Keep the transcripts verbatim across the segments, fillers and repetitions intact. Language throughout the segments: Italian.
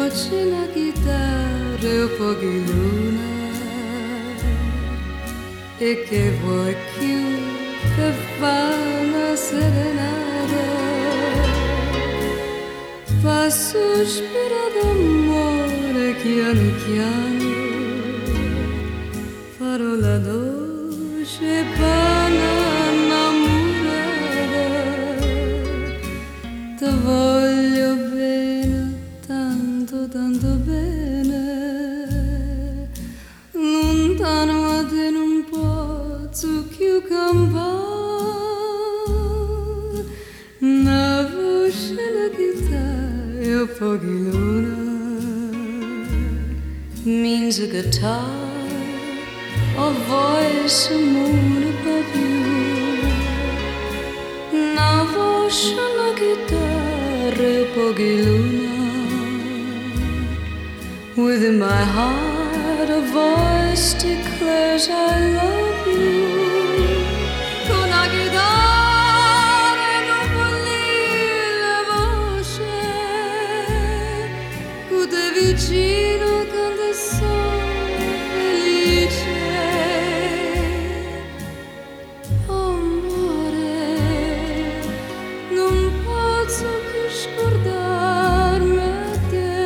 voce, la chitarra e un po' di luna. E che vuoi più per fare una serenata? Fa sospiro d'amore piano piano, farò la dolce pana innamorata. Ti voglio bene, tanto tanto bene, lontano ma te non posso più campare. Una voce, la chitarra e un po' di luna means a guitar, a voice, a moon above you. Una voce, la chitarra e un po' di luna. Within my heart a voice declares I love you. Con la chitarra e non voglio la voce, con te vicino quando sono felice. Oh amore, non posso più scordarmi a te.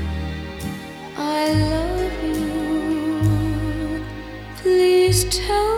I love you, please tell